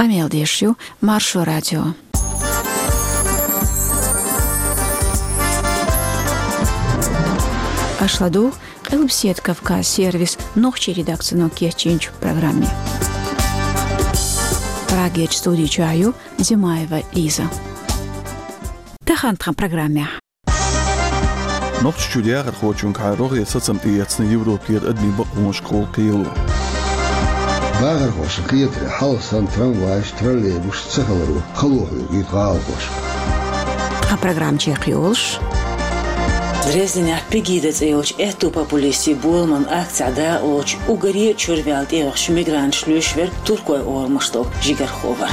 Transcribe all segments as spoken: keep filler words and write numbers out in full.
Амелдешью, Маршу радио. Ашладу, Элбсет Кавказ сервис, ногче редакцию Кечинч в программе. Прагеч студии чаю, Зимаева Лиза. Тахантхан программе. Ногч чудяр хочун кайрог ясацам тияцны Европер адми бакун школ кийлу. Багар хош киятри халсан трамвай троллейбус цахалру халоху гитгал хош. А программ чекриолш. Резня пигидец эоч эту популисти булман акцада оч угари чурвялт эоч мигрант шлюшвер туркой ормашто жигархова.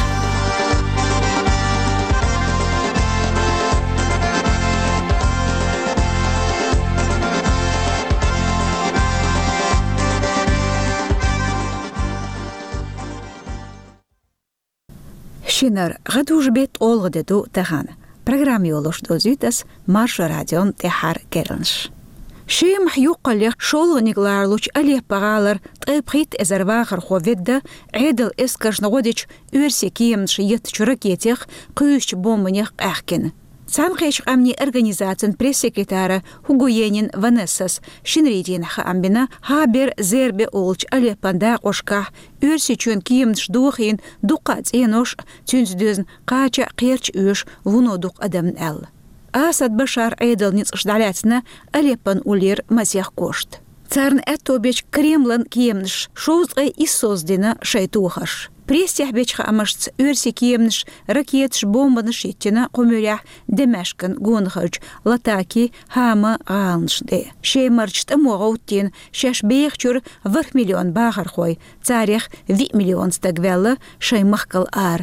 Шинар гадуж бет олгдеду тахан. Программе олош дозитас Марша радион техар кернш. Шим хюқалих шолгнигларлуч алих паралар тайпхит эзервахар ховедда эдел эскаш нагодич үрсе киемш ет чуракетех күйш бомбанех ахкен. Самхеш амни организацион пресс-секретара Хугуенин Ванессас шинридин хамбина хабер зербе олч алих панда ошках үрсе чун киемш духин дукац енош тюнздюзн кача қерч үш вунодук адам эл. Асад Башар эдел ницшдаляцна алепан улир масях кошт. Царн этобеч Кремлан киемш шоузгай иссоздина шайтухаш. Престях бечха амашц үрси киемш ракетш бомбаныш иттина кумурях Демешкан гонхач латаки хама гаалншде. Шеймарчт амугаутин шаш бейхчур варх миллион багархой царях ви миллион стагвелла шеймахкал ар.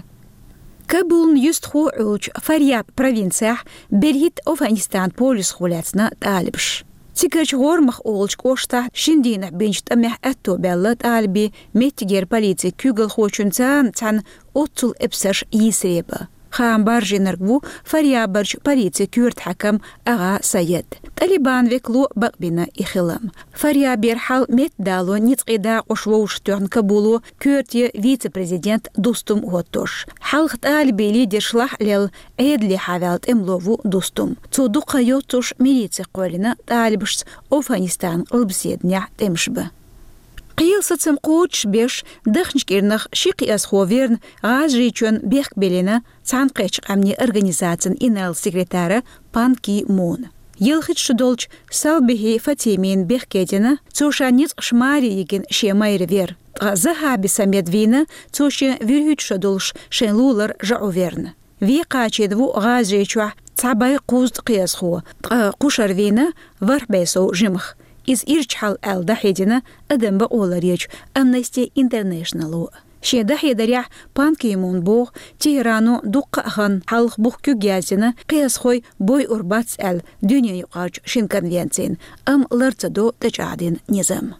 Кабулн юст ху улч Фарьяб провинциях берит Афганистан полис хуляцна талибш. Тикач гормах олч кошта шиндина бенчт амях атто беллат альби меттигер полиция күгл хочун цан цан отцул эпсаш йисреба. Хам баржинаргву Фарьябарч полиция күрт хакам ага Саед. Талибан веклу бакбина ихилам. Фарьябер хал мет дало ницкида ошвоуштёрн Кабулу күртье вице-президент Дустум Готтош. Халхт альби лидер шлах лел эдли хавялт эмлову Дустум. Цудука йоттуш милиция колина талибшц Афганистан лбседня темшба. Қиылсыцым қуыч беш дықншкернық шиқи асховерн ғазжичон бех белена цанқеч қамни организациян инал секретары Пан Ки Мун. Елхит шудолч салбихи Фатимин бех кедена цушаниц шмари еген шемайр вер. Захаби самедвина цуши вирхит шудолш шенлулар жауверн. Ви қачедву ғазжичуа цабай қузд қиасху. Қушарвина варбесу жимх. Из ирчхал эл дахедина адамба оларьяч Amnesty International. Ше дахедаря Пан Ки Мун бог Тегерану дуккахан халх бух күгязина қиясхой бой урбац эл дүния юқач шин конвенцин ам ларцадо тачадин низам.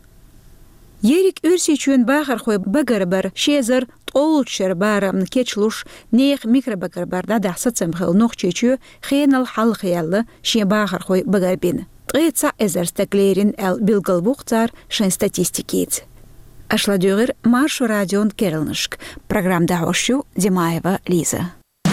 Ерик үрсичуен бахархой багарбар шезар толчер барам кечлуш нех микробагарбар да дахсацам хэл нохчечу хенал халхиялла ше бахархой багарбин. Трица эзерстеклерин эл билгалбухтар шен статистикиц. Ашладюгер Маршу радион Керншк. Программ Даошю Зимаева Лиза.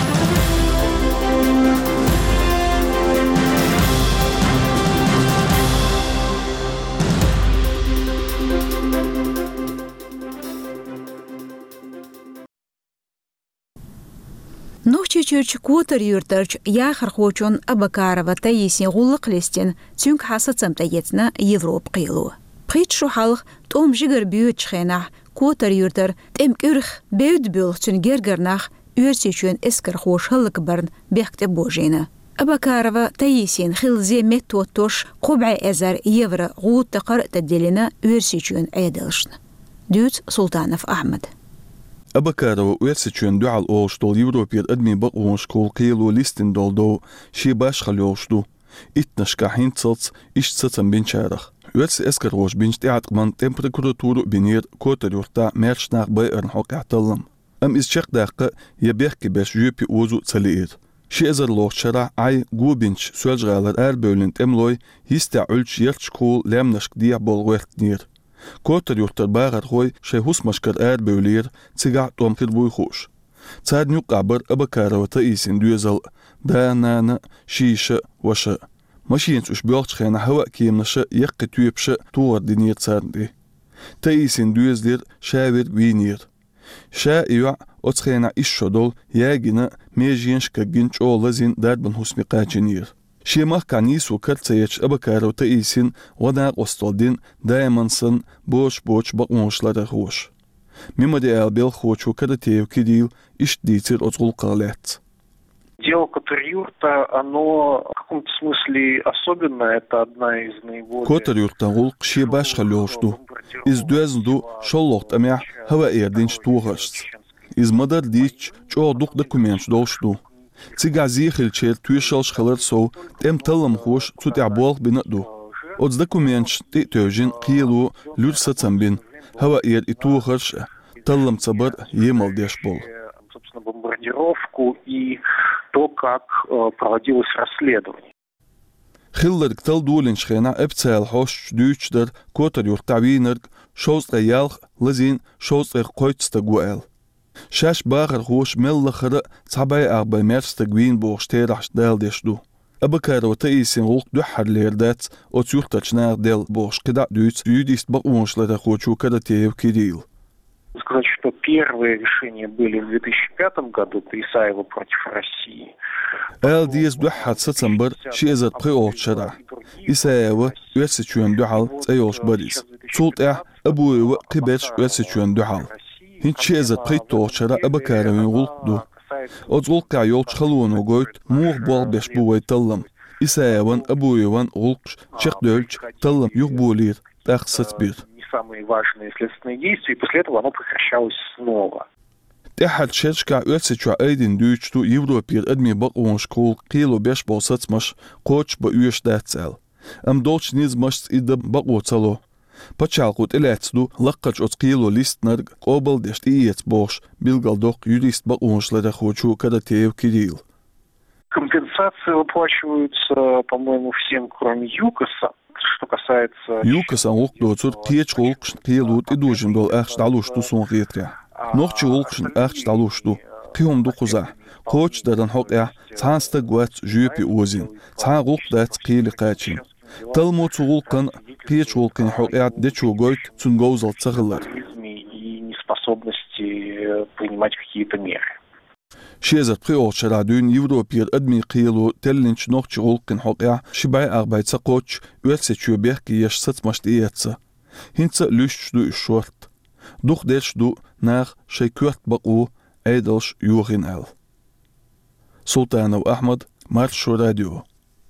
Нохчичурч кутар юртарч яхар хочун Абакарова таисин гуллык лестен цюнк хасацам таецна Европ кыйлу. Притшу халх том жигер бүйөч хена кутар юртар тем кюрх беуд бюл цюн гергернах үрсичүн эскер хош хылык барн бехте божина. Абакарова таисин хилзе метотош кубай эзар евро гут тақар таделина үрсичүн айдалшн. Дюц Султанов Ахмед. Абакарова уэлсичүн дуал олштол Европер адми бакун школ кийлу листин долдо ши башхал олшту. Итнашка хинцалц ишцацам бинчарах. Уэлси эскер хош бинчти атман температуру бинир котар юрта мершнах байырн хоқяталам. Am is check daqqa yebekki beş yüpi uzu tsaliir. Şi ezer loğçara ay gubinç sölcğalar er bölünt emloy hista ölç yerç kul lemnaşk diya bolğuektnir. Kotar yurtar bağar hoy şey husmaşkar er bölir tsiga tomkir buy hoş. цад нюк абар абакарова таисин дюзал да нана шиша ваша машинц уж бёрч хена хава кимнаша якки тюпша туар динир цадди таисин дюзлир шавир винир شا يوع أتخينا إشودول ياجنا ميجينش كجنش أو لزين داربن حسمي قاجنير شي ما كانيس وكرتيش أبكارو تأيسين وداق وستولدين دايما سن بوش بوش بقموش لرخوش مما دي ألبيل خوش وكرتيو كديل إش ديتر أتغل قالات. Дело Котор-Юрта, оно в каком-то смысле особенное, это одна из наиболее... Котор-Юрта غلق شي باش خلوشتو إز دوزندو شلوخت أميح هوا إيردينش توغشت إز مدر ديش جو دوق دكومنش دوشتو تيجا زيخل تشير تويشلش خلر سو تم تلم خوش تو تعبوغ بنقدو أدز دكومنش تي توجين قيلو لور ستنبين هوا إير إتوغش تلم صبر يمال ديش بول. Собственно, бомбардировку и то, как э, проводилось расследование. خلر كتل دولين شخينا ابتسال حوش دوش در كوتر يورتعوينر شوز غيالخ لزين شوز غير قويت ستقوال شاش باخر خوش ملخر صعباي أغباي ميرس تقوين بوغش تيرحش دال ديشدو أبكار وتأيسين غلق دوحر ليردات او تيورتاچنار دال بوغش قدع دوت يوديست بقومش لتخوشو كده تيو كديل. Сказать, что первые решения были в две тысячи пятом году, это Исаева против России. ال ديز دوحات ستمبر شيزت بريول شرع إسايوة يوسيتشون دوحال تأيولش باريس صوت إح أبوي قبلش يوسيتشون دوحال هين شيزت بريتول شرع أبكاروين غلق دو أتغلق كعيولش خلون وقويت موغ بوال بيش بوي تلم إسايوان أبويوان غلقش شيخ دولش تلم يغبولير تاخصت بير самые важные следственные действия, и после этого оно прекращалось снова. تحت شركة أرسيتشوا أيدين دوشتو يوروبير أدمي بقوون شكول قيلو بيش بوسط مش قوش بأيوش داتسال أم دولش نيز مش إدب بقو تلو بچالقوت إلاتسدو لقج أتقيلو ليست نرق قوبل ديشت إيت بوش بيلغال دوق يوريست بقوونش لدخوشو كده تيو كديل. Компенсации выплачиваются, по-моему, всем, кроме ЮКОСа. Что касается... ЮКОСа غلقدوتر قيش غلقش قيلوت إدوجن دول أخش دالوشتو سون غيتريا نوخش غلقشن أخش دالوشتو قيهم دو قزا قوش دادن حقيا تانستا قوات جيوبي أوزين تان غلق دات قيلي قاتشين تلموت غلقن قيش غلقن حقيا ديشو قويت تنغوزل تغلر и неспособности принимать какие-то меры. شيزت بريول شرادون يوروبير أدمي قيلو تلنش نوخش غلقن حقيا شباي أغباي تقوش ويلسيتشو بيحكي يش ستمشت إياتسا هنسا لوش دو الشورت دوخ ديش دو ناغ شي كورت بقو ايدلش يوغين ال سلطان وأحمد مارشو راديو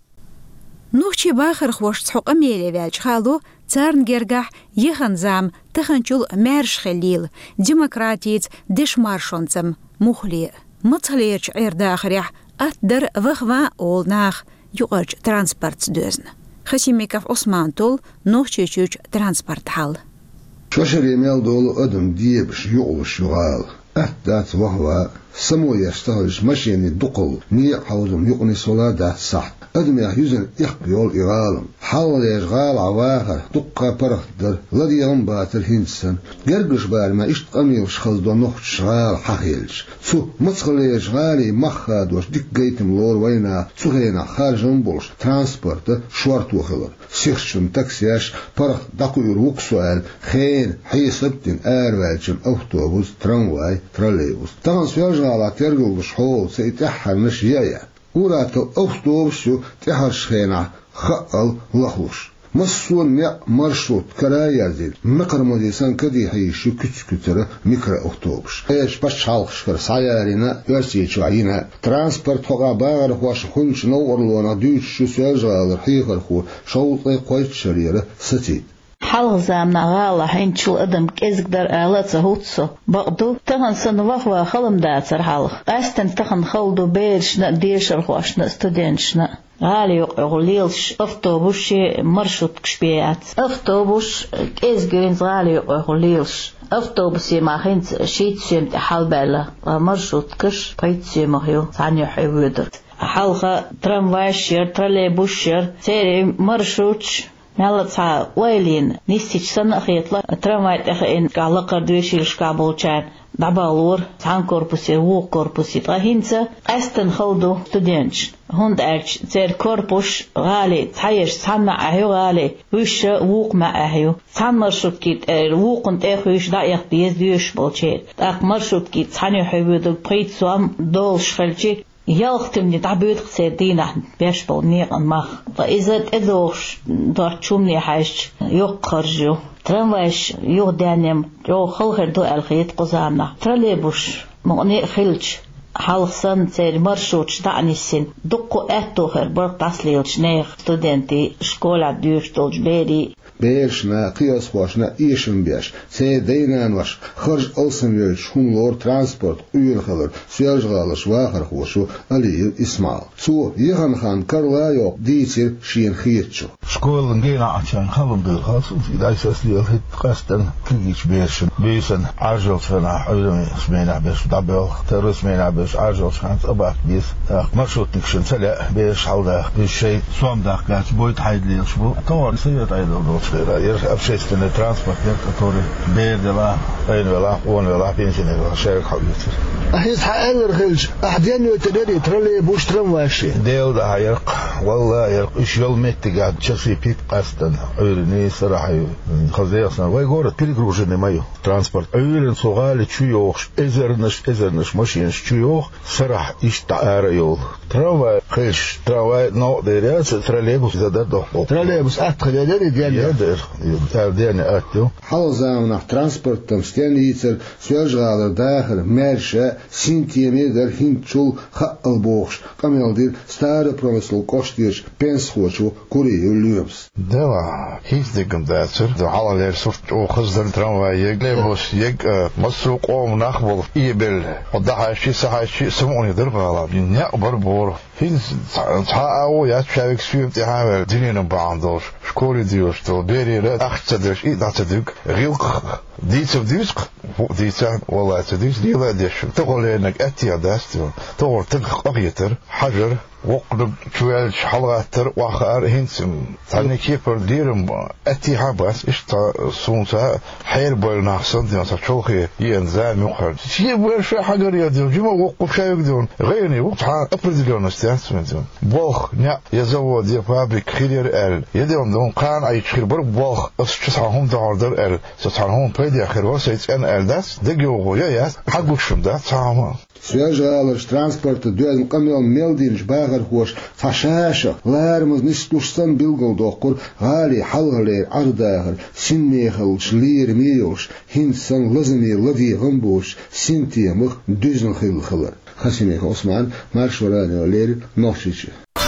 نوخشي باخر خوش تحق أميلي والج خالو تارن جرجح يخن زام تخنشول مارش خليل ديمقراطيت ديش مارشونزم مخلي مطليرش عير داخريح أتدر وغوا أول ناخ يوغج ترانسبورت دوزن خسيميكاف عثمان طول نوخشي شوش ترانسبورت حال شوشر يميل دولو أدم ديبش يغل شغال أهدات وهو سمو يستهلش مشيني دقل نيق حوزم يقني صلاة صح أدم يحيزن إخبيول إغالم حاول يشغال عواخر دقا برخدر لدي ينبات الهنسن قرقش بار ما إشت أمي وشخل دو نوخ شغال حخيلش سو متخل يشغالي مخاد وش ديك قيتم لور وينا سوهينا خارجن بولش ترانسبورت شوارت وخلر سيخشن تاكسياش برخ داكو يروك سؤال خين حيسبتن آروالشن أوتوبوس ترامواي تراليبوس ترانسبورت شغالة ترقل بشحول سيتحر نشيايا وراتو أوتوبوسو تحر شخينا خقل لخوش مسون يا مرشوط كرايازيل مقر مديسان كدي حيشو كتش كتر ميكرو أوتوبوس ايش باش حالخشكر سايارينا يرسيتشو عينا ترانسبورت فقا باغر خوش خونش نور لونا دوش شو سيجغالر حيخر خو شوطي قويت شريرة ستيد حال زامنا غالا حين شو أدم كيزك در آلات هوتسو بقدو تغن سنوخوا خلم داتر حالخ أستن تغن خلدو بيرشنا ديشر خواشنا استودينشنا غالي يقوليلش أفتوبوش مرشوط كشبيات أفتوبوش كيزجرينز غالي يقوليلش أفتوبوس يماخنت شيت سيمت حال بالا مرشوط كش بيت سيمخيو ثاني حيودر حالخا تراموايشير تراليبوشير تيري مرشوطش مالتها ويلين نيستيش سنة خيطلة تراموايت أخين قالقر دويشيلش قابلشان دعبالور عن كوربوسي وو كوربوسي طاهينسا أستن خلدو ستودنتش هند أرش تير كوربوش غالي تحيش تحن مع أهيو غالي ويش ووق مع أهيو تحن مرشوط كيت ووقن تأخويش دايق بيز ديوش بالشير تاق مرشوط كيت تحن يحبو دو بقيت سوام دول شخلشي يالختمني تعبيد قصيدينا بيش بالنيق المخ فإذا تأذوش دارتشومني حاش يقرجو ترمواش يو دانيم جو خلخر دو الخيط قزامنا ترليبوش مغني خلج حالخسن تير مرشوش دعني السن دقو اتوخر برق تسليلش نيخ ستودنتي شكولا ديوش دولج بيري بيرشنا قياس باشنا إيشن بيش سي دينان واش خرج ألسن يلش هم لور ترانسبورت أول خلر سيرج غالش واخر خوشو علي إسماعيل سو يغن خان كارلايو ديتر شين خيرتشو شكول نجينا عشان خلهم بالخاص إذا أساسي الهيت قاستن كيجيش بيرشن بيسن عجل فنا عيلم سمينا بيش دبل ترى سمينا بيش عجل شان أباك بيس مرشوت نكشن سلا بيش حوله بالشيء سوام داخل بويت حيد ليش بو طور سيد عيلو ير أبشيستن الترانسبورت يكتوري بير دلا أين ولا وان ولا بينشين ولا شارك حويتر أحيس حقل خلج أحدين يتدري ترى بوش ترم واشي ديل ده يرق والله يرق إيش يوم مت قاعد شخصي بيت قاستن أولني صراحة خزيصنا ويقول كل جروجنا مايو ترانسبورت أولن سوغال تشيوخ إزرنش إزرنش ماشينش تشيوخ صراحة إيش تعاريول ترى خلج ترى نوع دريات ترى بوش زادر ده ترى بوش أتخيل دري ديال ديالنا أتو حالزامنا ترانسبورت تمستيانيتر سيرجغالر داخل مارشا سنتيمتر هنتشول خقل بوخش كامل دير ستار بروميسل كوشتيش بنس خوشو كوريو ليوبس دوا كيف ديكم داتر دو حالا لير صفت او خزدر ترانوا يق ليبوس يق مسروق او نخبل ايبل وضحا شي صحا شي سموني دربالا نقبر بور هين تعاو يا شايك سويت هاول دينين باندوش شكوري ديوش تو بيري لا اختدرش اي داتدك غيق ديت ديسق ديت والله تديس دي لا ديش تقول انك اتي داستو تقول تقيتر حجر وقلب شوال حلقاتر واخر هنسم تاني كيفر ديرم اتي حبس اشتا سونتا حير بول نحسن دي مثلا شوخي ينزام يخرج شي بول شي حجر يدير جيما وقف شايك دون غيرني وقت ابرز لون استانسمنت بوخ نيا يزود دي فابريك خير ال يديهم دون قان اي خير بر بوخ استصحهم داردر ال ستحهم بيدي اخر وسيت ان ال داس دغيو يا حقو شمدا تمام سيرجالش ترانسبورت دوز كاميون ميلدينش باغر خوش فشاشة لارمز نستوشتن بيلغل دوقر غالي حلغلير عرداغر سنميخل شلير ميوش هنسان لزمي لذي غنبوش سنتيمخ دوزن خيل خلر خسيميخ عثمان مارشوراني ولير نوشيشي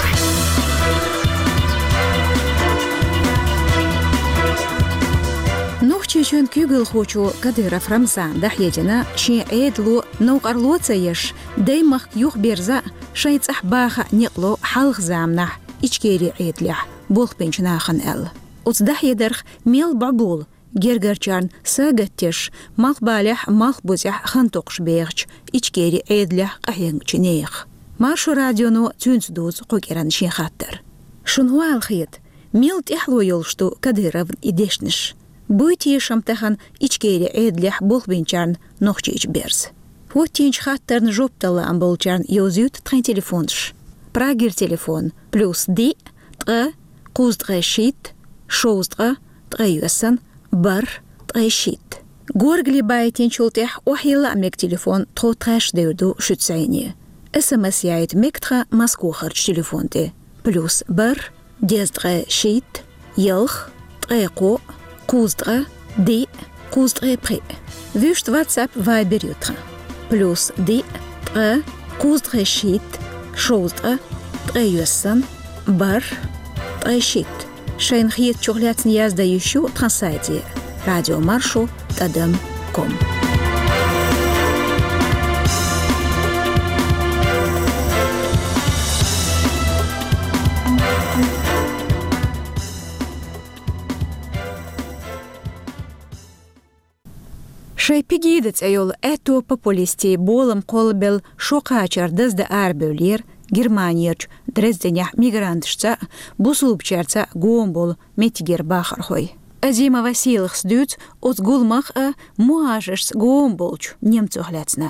نوخچيشن كيغل خوچو كديرف رمزان دحيجنا شي عيدلو نوقرلو تسيش ديمخ يوخ بيرزا شايت احباخ نقلو حلق زامنح اچكيري عيدلح بول بنچناخن ال اوز دحيدرخ ميل بعبول گرگرچان ساگتش مال بالح مال بوزح خنتوقش بيغچ اچكيري عيدلح قهينچنيخ مارشو راديونو تونس دوز قوكيران شي خاطر شنو الخيط ميل تحلو يولشتو كديرف ايديشنش بويتي شمتخن إچكيري عيدلح بولبينچارن نوخچي إچ بيرز. ووتينچ خاطرن جوبتلا أمبولچارن يوزيوت تخين تليفونش. براغير تليفون بلوس دي تغا قوز تغا شيت شوز تغا تغا يوسن بر تغا شيت. غورغلي بايتين شولتح وحيلا أميك تليفون تغو تغاش ديردو شتسعيني. اسمس يايت ميكتغا ماسكو خرج تليفون دي. بلوس بر ديز تغا شيت يلخ تغا قو قوزدغا دي قوزدغا بري ويشت واتساب فايبر يوترا بلوس دي تغا قوزدغا شيت شوزدغا تغا يوسن بر تغا شيت شاين خيط شغلات نياز دا يشو ترانسايتي راديو مارشو تدم كوم شي بيجيدت ايول اتو популисти болом колбел шокачар дезде арбелер Германияч Дрезденях мигрантшца буслупчарца гомбол метигер бахархой Азима Василых сдют от гулмах а муажерс гомболч немцу гляцна.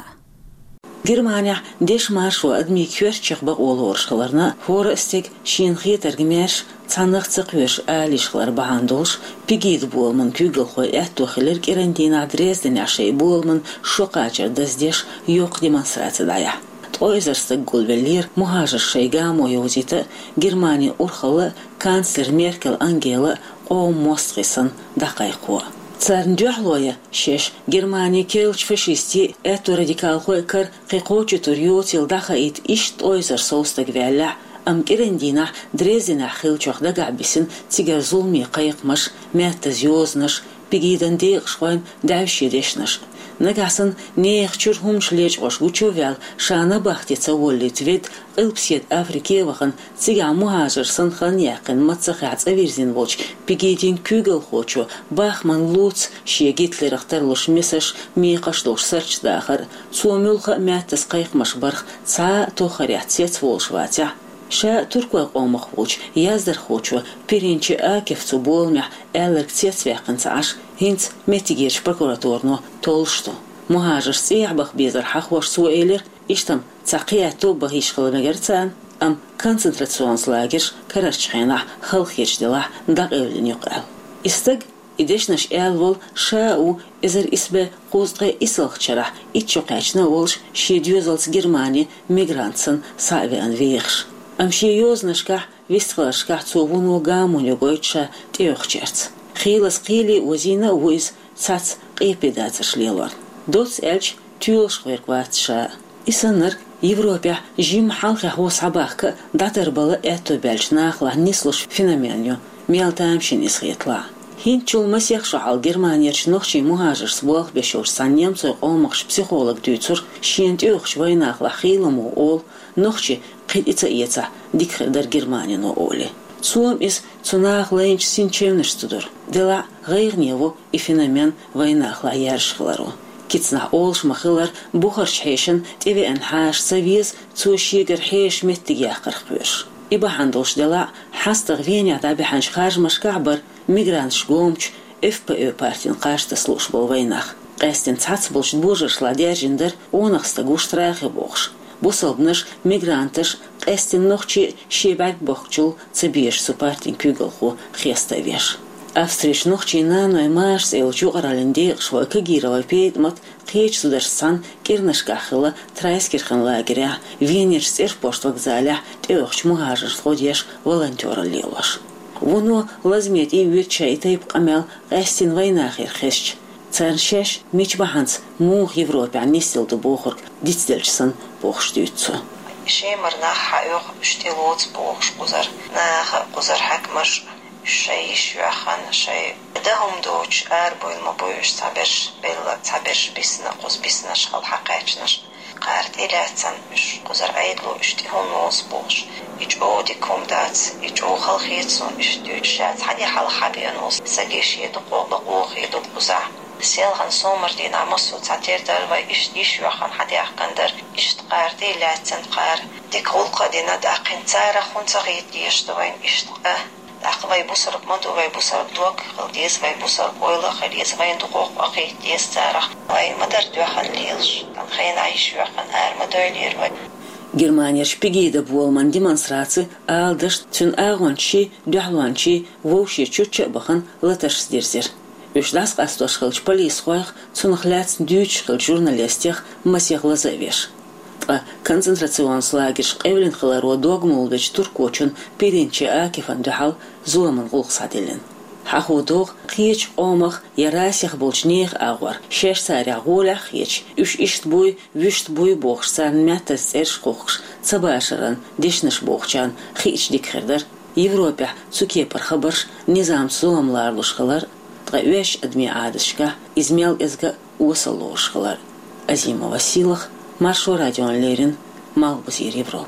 Германия деш маршу адми кверчих ба олоршхларна форестик шинхи тергмеш цанах цыквеш алишхлар баандолш пигид болман күгел хой эттохлер карантина Дрезден ашей болман шокачер daздеш yok демонстрациядая. Тойзерстык гулвеллер мухажер шейга моюзита Германия урхалы канцлер Меркель Ангела о мострисан дакайхуа. Царндюхлоя шеш Германия келч фашисти эту радикал хой кар қиқочи турьотил дахаит ишт ойзер соустаг вяля ам керендина Дрездена хилчох дагабисин тигер зулми қайықмаш мятта зёзнаш пигидан дейғшхойн дәвшедешнаш. Нагасын нех чурхум шлеч ош гучувял шана бахтица воллит вид ылпсет Африкевахан цига мухажер санхан яқын мацахац авирзин волч пигидин күгел хочу бахман луц шие гитлерахтарлуш месаш миқашлуш сарчдахар цуомюлха мяттас қайқмаш барх ца тохаряцец волшватя. Ша туркуа омах волч яздар хочу пиринчи акевцу болмя элерк цецвяқынца аш هنت متجيرش بكراتورنو تولشتو مهاجر سيح بخ بيزر حخوش سوئيلر اشتم تقياتو بهيش خلمجرتان ام концентрационslager карачхена خلخيش دلا دق اولين يقال استق идешнаш элвол шау эзер исбе кузгы исылхчара итчоқачна волш шедюзалс Германия мигрантсын савиан вейхш ам шеюзнашка вистхлашка цовуну гамунюгойча тёхчерц خيلس قيلي وزينة ويز سات قيبدات شليلور دوس إلش تيولش غيرقوات شاء إسنر يوروبيا جيم حالك هو صباحك داتر بلا إتو بلش ناخلا نسلش فينامينيو ميالتامشين إسخيطلا هين تشول مسيح شعال جرمانيا شنوخشي مهاجر سبوخ بشور سانيام سوق أومخش بسيخولوج دوتر شينت أوخش ويناخلا خيلمو أول نوخشي قيد إتا إيتا ديكر در جرمانيا نو أولي Суом из цунах лейнч синчевныштудур. Дела гайгневу и феномен войнах лаяршхлару. Кицна олш махылар бухаршхешен тебе энхаш савиз цушигер хеш меттигяхкархпеш. Иба хандолш дела хастаг веня табиханш хажмаш кабар мигрантш гомч ФПÖ партин кашта службол войнах. Кастин цацболш бужаш ладяжиндер онах стагуштрахи бохш. Бусалбныш мигрантыш эстин нохчи шебак бохчул цебеш супартин күгелху хеставеш. Австриш нохчи наной маш элчу аралинде швой кагирова пейтмат кеч сударсан кирнашкахыла трайскирхан лагеря венеш серпошт вокзаля тёхч мухажер сходеш волонтёра лелош. Воно лазмет и вирчай тайп камел эстин войнахир хещ. Царшеш мичбаханц мух Европе аннисил до бохорг дицдельчсан бохштюцу. شيمر ناح يوخ اشتيلوت بوخش قزر ناح قزر حكمش شيء شوخان شيء دهم دوش أربو المبويش تعبرش بيلا تعبرش بيسنا قز بيسنا شغل حقيقناش قارت إلاتن مش قزر عيدلو اشتيهون نوز بوخش إج أودي كوم دات إج أو خلخيتسون اشتيوش شات حدي حال حبيانوز ساقيش يدقو بقوخ يدق قزع سيلغن سومر دينا مصو تعتير دالوا إش ديش يوخان حدي أحقندر إش تقاردي لاتن قار ديك غلقا دينا داقين تارا خون تغيد ديش دوين إش تقاه داق وي بوسرق مدو وي بوسرق دوك خلديز وي بوسرق ويلا خليز وين دقوق أقيد ديز تارا وي مدر دوخان ليلش تنخين عيش يوخان آر مدولير وي Германия шпигида болман демонстрации алдыш тюн агончи дюхланчи вовши чуча бахан латаш сдерзер. Ушдас кастош хылч полис хоях цунхляц дюч хылч журналистех масех лазавеш. А концентрационслагер эвлин хыларо догмулвеч туркочун пиринчи акифан дюхал зуламан гулхсаделен. Хахудох хич омах ярасих болчнех агвар шеш саря голях хич үш ишт буй вишт буй бохсан мятас эрш хохш цабашаран дешнеш бохчан хич дикхердер Европа цукепар хабарш низам суламларлушхалар тгавеш адми адышка измел эзга усалушхалар Азима Василых Маршо радион Лерин Малбузир Европа.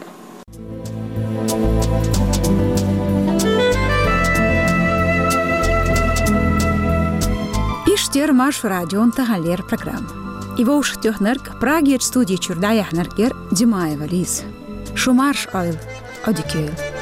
Иштер Марш радион Тагалер программа. Его уж тёхнерк Праге студии Чурдаяхнергер Димаева Лиз. Шумарш ойл одикёл.